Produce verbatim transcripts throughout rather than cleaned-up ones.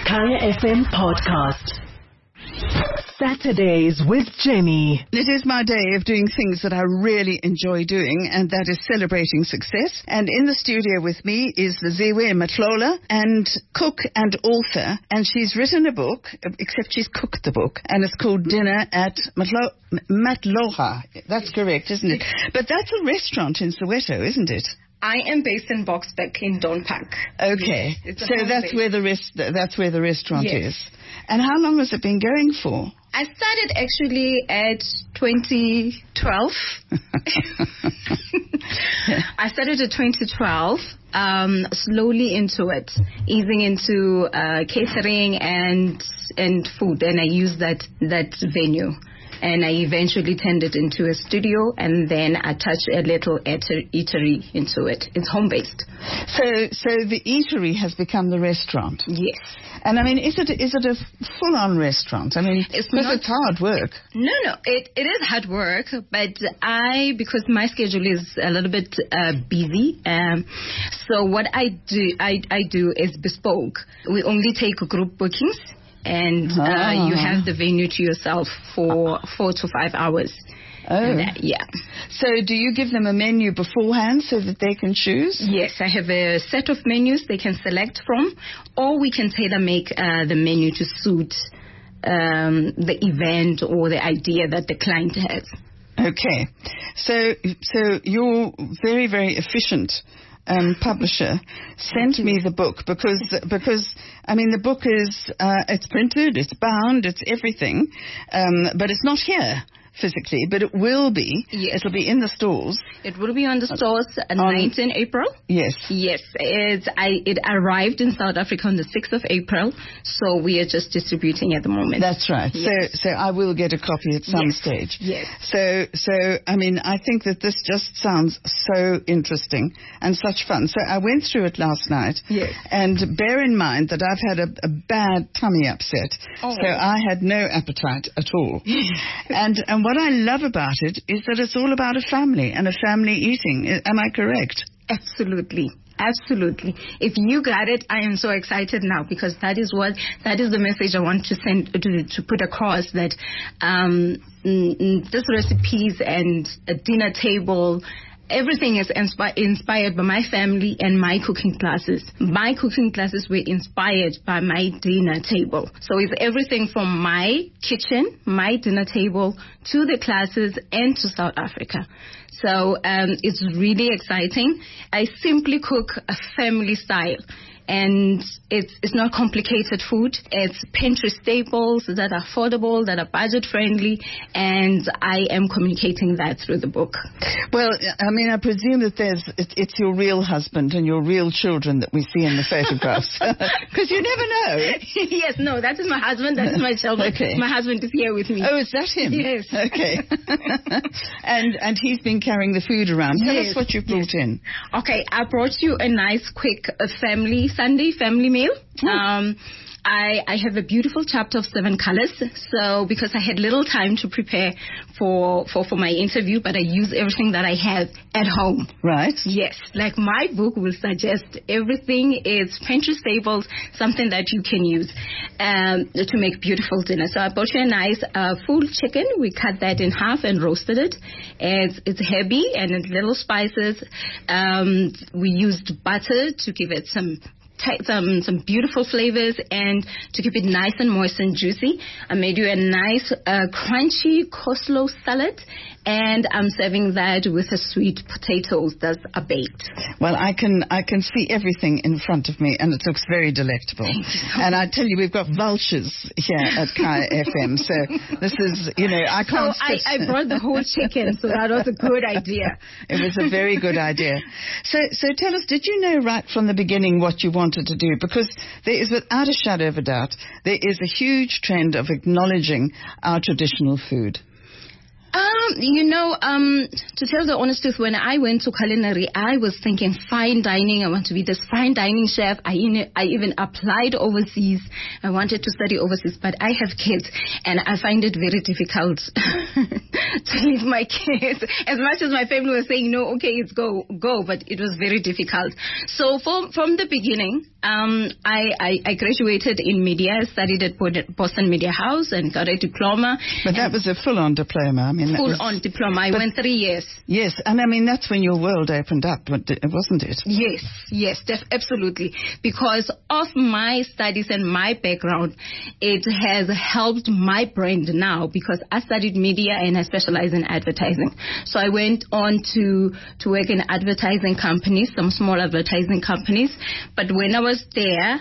Kaya F M podcast. Saturdays with Jenny. It is my day of doing things that I really enjoy doing, and that is celebrating success. And in the studio with me is Ziwe Matlola, and cook and author, and she's written a book, except she's cooked the book, and it's called Dinner at Matlo- Matloha. That's correct, isn't it? But that's a restaurant in Soweto, isn't it? I am based in Boksburg in Don Park. Okay, yes, so that's where the rest, that's where the restaurant yes. is. And how long has it been going for? I started actually at twenty twelve. I started at twenty twelve, um, slowly into it, easing into uh, catering and and food. And I used that that venue. And I eventually turned it into a studio, and then I touched a little eater- eatery into it. It's home-based. So so the eatery has become the restaurant? Yes. And I mean, is it is it a full-on restaurant? I mean, it's because not, it's hard work. No, no, it, it is hard work, but I, because my schedule is a little bit uh, busy, um, so what I do, I, I do is bespoke. We only take group bookings. And uh, ah. you have the venue to yourself for four to five hours. Oh. And, uh, yeah. So do you give them a menu beforehand so that they can choose? Yes, I have a set of menus they can select from, or we can tailor make uh, the menu to suit um, the event or the idea that the client has. Okay. So, so you're very, very efficient. Um, publisher sent me the book because because I mean the book is uh, it's printed, it's bound, it's everything, um, but it's not here physically, but it will be. Yes. It'll be in the stores. It will be on the stores on nineteenth April. Yes. Yes. It's, I, it arrived in South Africa on the sixth of April, so we are just distributing at the moment. That's right. Yes. So so I will get a copy at some yes. stage. Yes. So so I mean I think that this just sounds so interesting and such fun. So I went through it last night. Yes. And bear in mind that I've had a, a bad tummy upset. Oh. So I had no appetite at all. and and what I love about it is that it's all about a family and a family eating. Am I correct? Absolutely. Absolutely. If you got it, I am so excited now because that is what, that is the message I want to send, to, to put across, that um, this recipes and a dinner table, everything is inspi- inspired by my family and my cooking classes. My cooking classes were inspired by my dinner table. So it's everything from my kitchen, my dinner table, to the classes and to South Africa. So um, it's really exciting. I simply cook a family style. And it's it's not complicated food. It's pantry staples that are affordable, that are budget friendly, and I am communicating that through the book. Well, I mean, I presume that there's it, it's your real husband and your real children that we see in the photographs, because you never know. Yes, no, that is my husband. That is my children. Okay. My husband is here with me. Oh, is that him? Yes. Okay. and and he's been carrying the food around. Tell yes. us what you brought yes. in. Okay, I brought you a nice, quick uh, family Sunday family meal. Oh. Um, I, I have a beautiful chapter of seven colors. So because I had little time to prepare for, for, for my interview, but I use everything that I have at home. Right. Yes. Like my book will suggest everything is pantry staples, something that you can use um, to make beautiful dinner. So I bought you a nice uh, full chicken. We cut that in half and roasted it. It's, it's heavy and it's little spices. Um, we used butter to give it some Some some beautiful flavors and to keep it nice and moist and juicy. I made you a nice uh, crunchy coleslaw salad, and I'm serving that with a sweet potatoes that are baked. Well, I can I can see everything in front of me, and it looks very delectable. Thank you so and I tell you, we've got vultures here at Kaya F M, so this is, you know, I can't. So I, I brought the whole chicken, so that was a good idea. It was a very good idea. So so tell us, did you know right from the beginning what you wanted to do? Because there is, without a shadow of a doubt, there is a huge trend of acknowledging our traditional food. Um, Well, you know, um, to tell the honest truth, when I went to culinary, I was thinking fine dining. I want to be this fine dining chef. I, in, I even applied overseas. I wanted to study overseas, but I have kids, and I find it very difficult to leave my kids. As much as my family was saying, no, okay, it's go, go, but it was very difficult. So from, from the beginning, um, I, I, I graduated in media. I studied at Boston Media House and got a diploma. But that was a full-on diploma. I mean, that full was, on diploma. I went three years. Yes, and I mean, that's when your world opened up, wasn't it? Yes, yes, def- absolutely. Because of my studies and my background, it has helped my brand now, because I studied media and I specialize in advertising. So I went on to, to work in advertising companies, some small advertising companies. But when I was there,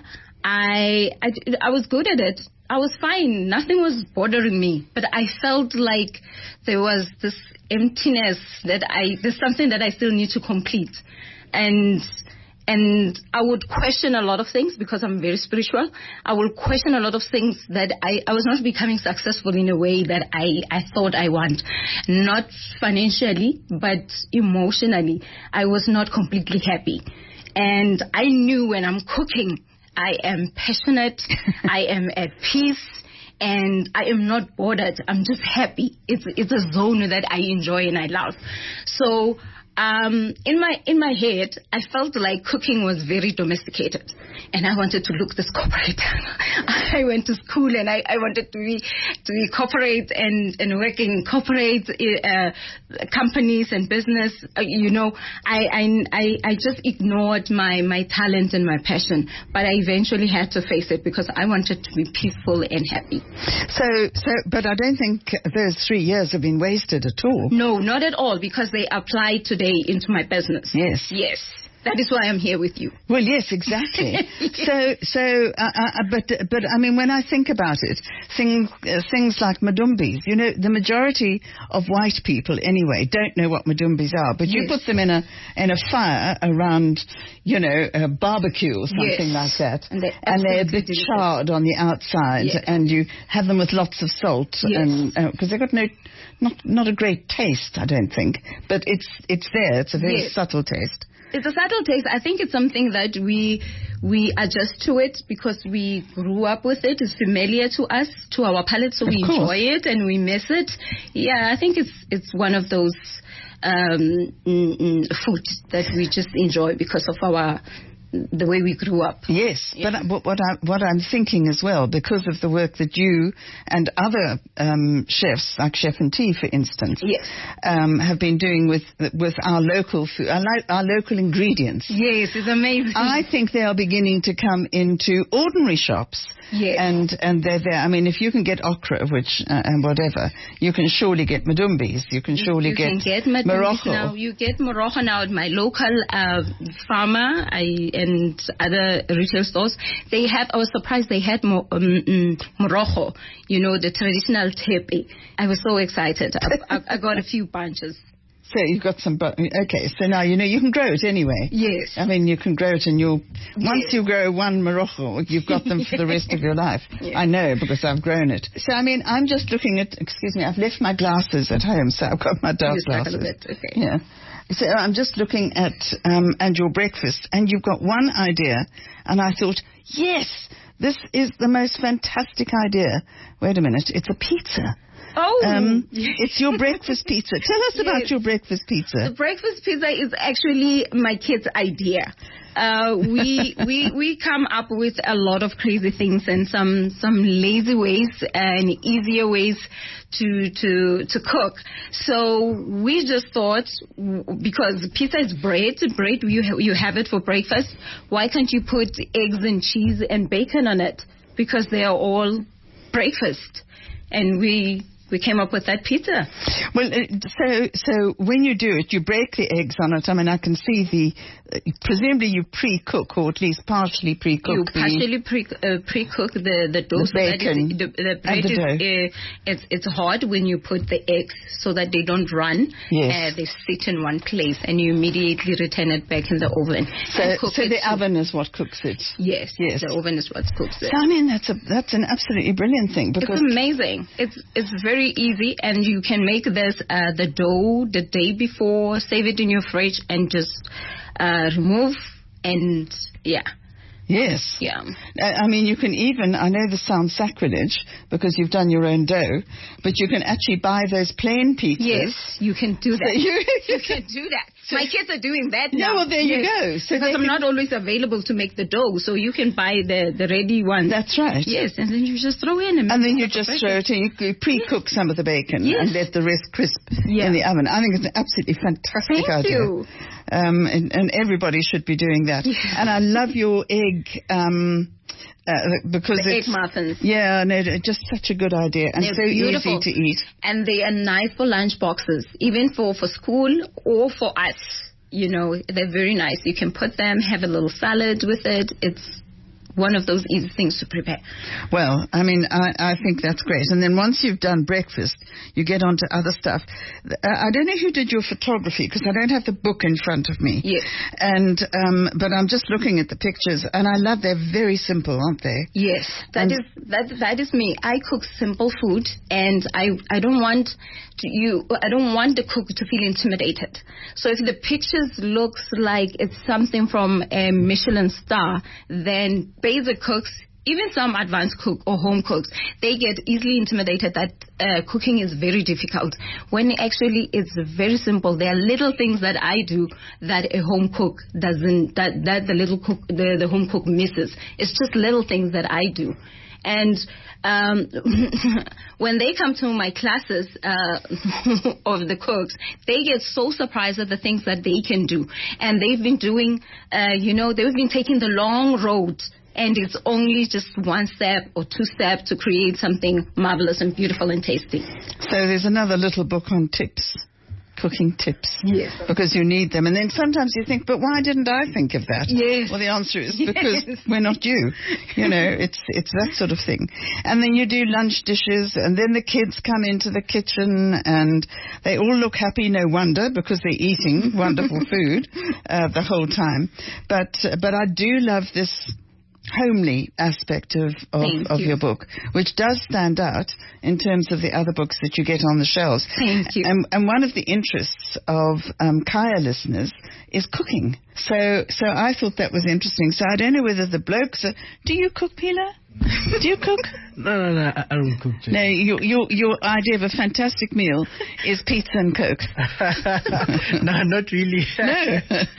I, I, I was good at it. I was fine. Nothing was bothering me. But I felt like there was this emptiness that I, there's something that I still need to complete. And, and I would question a lot of things because I'm very spiritual. I would question a lot of things that I, I was not becoming successful in a way that I, I thought I want. Not financially, but emotionally. I was not completely happy. And I knew when I'm cooking, I am passionate, I am at peace, and I am not bothered. I'm just happy. It's it's a zone that I enjoy and I love. So um, in my in my head, I felt like cooking was very domesticated, and I wanted to look this corporate. I went to school and I, I wanted to be to be corporate and, and work in corporate uh, companies and business. Uh, you know, I, I I just ignored my, my talent and my passion, but I eventually had to face it because I wanted to be peaceful and happy. So so, but I don't think those three years have been wasted at all. No, not at all, because they apply today into my business. Yes. Yes. That is why I'm here with you. Well, yes, exactly. so, so, uh, uh, but, but I mean, when I think about it, things, uh, things like madumbis, you know, the majority of white people, anyway, don't know what madumbis are. But yes. You put them in a in a fire around, you know, a barbecue or something yes. like that, and they're, and they're a bit delicious. Charred on the outside, yes. and you have them with lots of salt, yes. and because uh, they've got no. Not not a great taste, I don't think, but it's it's there. It's a very yes. subtle taste. It's a subtle taste. I think it's something that we we adjust to it because we grew up with it. It's familiar to us, to our palate, so of we course. enjoy it and we miss it. Yeah, I think it's it's one of those um, mm, mm, foods that we just enjoy because of our. The way we grew up. Yes, yeah. but what, I, what I'm thinking as well, because of the work that you and other um, chefs, like Chef and Tea, for instance, yes. um, have been doing with with our local food, our, our local ingredients. Yes, it's amazing. I think they are beginning to come into ordinary shops. Yes. And and they're there. I mean, if you can get okra, which uh, and whatever, you can surely get madumbis. You can surely you get, can get madumbis Morocco. now. You get Morocco now at my local uh, farmer I, and other retail stores. They have. I was surprised they had mo- um, um, Morocco. You know, the traditional tepe. I was so excited. I, I, I got a few bunches. So you've got some, but okay. So now you know you can grow it anyway. Yes. I mean, you can grow it, and you'll yes. once you grow one Morocco, you've got them for the rest of your life. Yes. I know because I've grown it. So I mean, I'm just looking at. Excuse me, I've left my glasses at home, so I've got my dark you glasses. A bit. Okay. Yeah. So I'm just looking at um, and your breakfast, and you've got one idea, and I thought, yes, this is the most fantastic idea. Wait a minute, it's a pizza. Oh, um, it's your breakfast pizza. Tell us yes. about your breakfast pizza. The breakfast pizza is actually my kid's idea. Uh, we we we come up with a lot of crazy things and some some lazy ways and easier ways to to to cook. So we just thought, because pizza is bread, bread you ha- you have it for breakfast. Why can't you put eggs and cheese and bacon on it? Because they are all breakfast, and we. We came up with that pizza. Well, so so when you do it, you break the eggs on it. I mean, I can see the. Uh, presumably, you pre-cook, or at least partially pre-cook. You the, partially pre uh, pre-cook the the dough. The bacon so that it, the, the bread and the is dough. Uh, it's it's hard when you put the eggs so that they don't run. Yes. Uh, they sit in one place, and you immediately return it back in the oven. So, so the too. oven is what cooks it. Yes. Yes. The oven is what cooks it. So I mean, that's a that's an absolutely brilliant thing because it's amazing. It's it's very very easy, and you can make this uh, the dough the day before, save it in your fridge, and just uh, remove and yeah. Yes. Yeah. I mean, you can even, I know this sounds sacrilege because you've done your own dough, but you can actually buy those plain pizzas. Yes, you can do that. So you, you can do that. My kids are doing that now. Yeah, well, there yes. you go. So because I'm can, not always available to make the dough, so you can buy the, the ready ones. That's right. Yes, and then you just throw in. And, and then you just throw it in. You pre-cook some of the bacon yes. and let the rest crisp yeah. in the oven. I think it's an absolutely fantastic Thank idea. You. Um, and, and everybody should be doing that. Yeah. And I love your egg. Um, Uh, because the it's, egg muffins. Yeah, no, just such a good idea and They're so beautiful. easy to eat. And they are nice for lunch boxes, even for, for school or for us. You know, they're very nice. You can put them, have a little salad with it. It's one of those easy things to prepare. Well, I mean, I, I think that's great. And then once you've done breakfast, you get on to other stuff. Uh, I don't know who did your photography because I don't have the book in front of me. Yes. And um, but I'm just looking at the pictures, and I love they're very simple, aren't they? Yes, that and is that that is me. I cook simple food, and I I don't want to, you I don't want the cook to feel intimidated. So if the pictures looks like it's something from a Michelin star, then basic cooks, even some advanced cook or home cooks, they get easily intimidated that uh, cooking is very difficult. When actually it's very simple. There are little things that I do that a home cook doesn't, that, that the little cook, the, the home cook misses. It's just little things that I do. And um, when they come to my classes uh, of the cooks, they get so surprised at the things that they can do. And they've been doing, uh, you know, they've been taking the long road. And it's only just one step or two steps to create something marvelous and beautiful and tasty. So there's another little book on tips, cooking tips. Yes. Because you need them. And then sometimes you think, but why didn't I think of that? Yes. Well, the answer is because yes. we're not you. You know, it's it's that sort of thing. And then you do lunch dishes, and then the kids come into the kitchen, and they all look happy, no wonder, because they're eating wonderful food uh, the whole time. But, uh, but I do love this homely aspect of, of, of you. your book, which does stand out in terms of the other books that you get on the shelves. Thank you. And, and one of the interests of um, Kaya listeners is cooking. So so I thought that was interesting. So I don't know whether the blokes are... Do you cook, Pila? Do you cook? No, no, no, I don't cook. Jane. No, your, your, your idea of a fantastic meal is pizza and Coke. No, not really. No.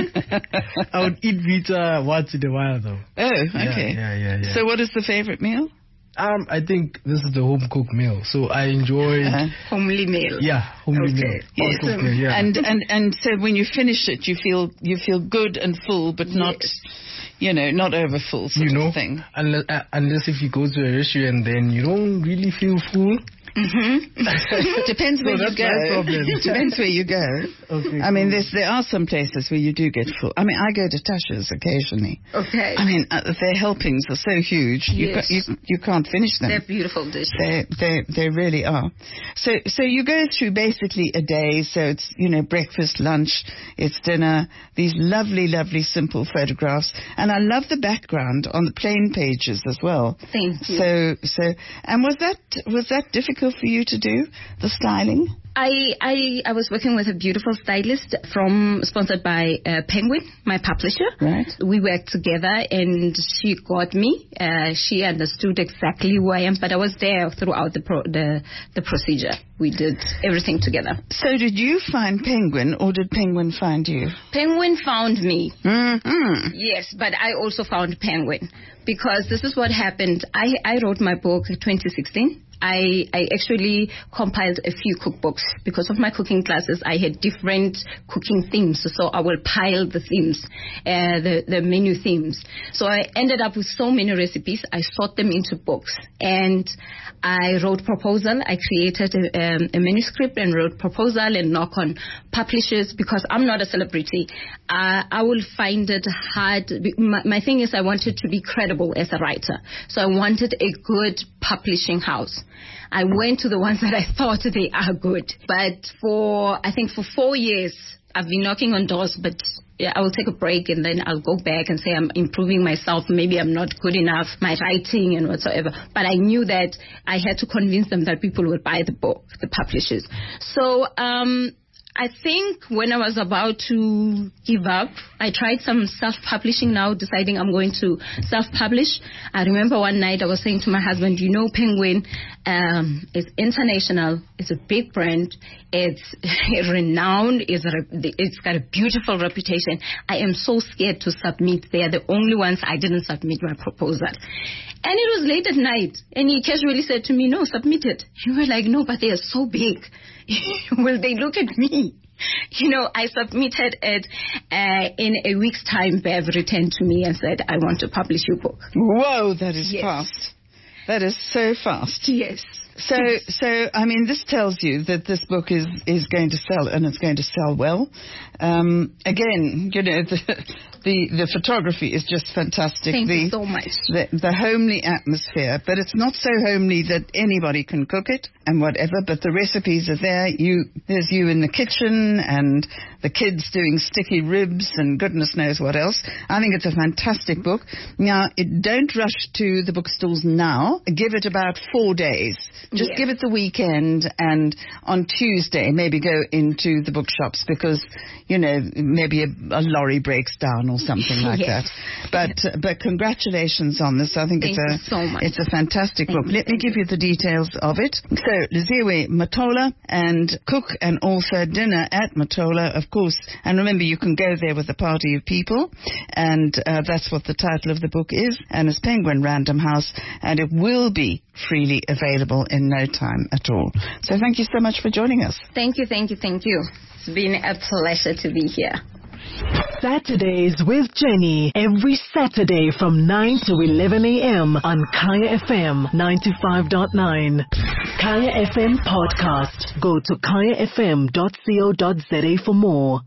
I would eat pizza once in a while, though. Oh, okay. Yeah, yeah, yeah, yeah. So what is the favorite meal? Um, I think this is the home cooked meal, so I enjoy. Uh-huh. Homely meal. Yeah, homely Okay. meal. Yes. Home cooked meal, yeah. And and and so when you finish it, you feel you feel good and full, but not, Yes. you know, not over full sort you know, of thing. Unless, uh, unless if you go to a restaurant, then you don't really feel full. Mm-hmm. Depends So where you that's go. my problem. Depends where you go. Okay, I mean, cool. there's, there are some places where you do get full. I mean, I go to Tasha's occasionally. Okay. I mean, uh, their helpings are so huge. You, Yes. ca- you you can't finish them. They're beautiful dishes. They, they, they really are. So, so you go through basically a day. So it's, you know, breakfast, lunch, it's dinner, these lovely, lovely simple photographs. And I love the background on the plain pages as well. Thank you. So, so, and was that, was that difficult for you to do, the styling? I, I I was working with a beautiful stylist from sponsored by uh, Penguin, my publisher. Right. We worked together, and she got me. Uh, she understood exactly who I am, but I was there throughout the pro, the the procedure. We did everything together. So did you find Penguin, or did Penguin find you? Penguin found me. Mm-hmm. Yes, but I also found Penguin, because this is what happened. I I wrote my book in twenty sixteen. I, I actually compiled a few cookbooks. Because of my cooking classes, I had different cooking themes. So I will pile the themes, uh, the, the menu themes. So I ended up with so many recipes. I sort them into books. And I wrote proposal. I created a, um, a manuscript and wrote proposal and knock on publishers, because I'm not a celebrity. Uh, I will find it hard. My, my thing is I wanted to be credible as a writer. So I wanted a good publishing house. I went to the ones that I thought they are good. But for, I think for four years, I've been knocking on doors, but yeah, I will take a break and then I'll go back and say I'm improving myself. Maybe I'm not good enough, my writing and whatsoever. But I knew that I had to convince them that people would buy the book, the publishers. So um, I think when I was about to give up, I tried some self-publishing now, deciding I'm going to self-publish. I remember one night I was saying to my husband, you know, Penguin um, is international. It's a big brand. It's renowned. It's, a, it's got a beautiful reputation. I am so scared to submit. They are the only ones I didn't submit my proposal. And it was late at night. And he casually said to me, no, submit it. You were like, no, but they are so big. Will they look at me? You know, I submitted it uh, in a week's time. Bev returned to me and said, I want to publish your book. Whoa, that is yes. fast. That is so fast. Yes. So, so I mean, this tells you that this book is, is going to sell, and it's going to sell well. Um, again, you know, the, the the photography is just fantastic. Thank the, you so much. The, the homely atmosphere, but it's not so homely that anybody can cook it and whatever. But the recipes are there. You there's you in the kitchen and the kids doing sticky ribs and goodness knows what else. I think it's a fantastic book. Now, it, don't rush to the bookstores now. Give it about four days. Just yeah. give it the weekend, and on Tuesday maybe go into the bookshops because, you know, maybe a, a lorry breaks down or something like yes. that. But uh, but congratulations on this. I think Thank it's a so much. it's a fantastic Thank book. you, Let me give you. you the details of it. So Liziwe Matola, and cook and author, dinner at Matola, of course. And remember, you can go there with a party of people, and uh, that's what the title of the book is. And it's Penguin Random House, and it will be freely available in no time at all. So thank you so much for joining us. Thank you, thank you, thank you. It's been a pleasure to be here. Saturdays with Jenny, every Saturday from nine to eleven a.m. on Kaya F M ninety-five point nine. Kaya F M Podcast. Go to kaya f m dot co dot za for more.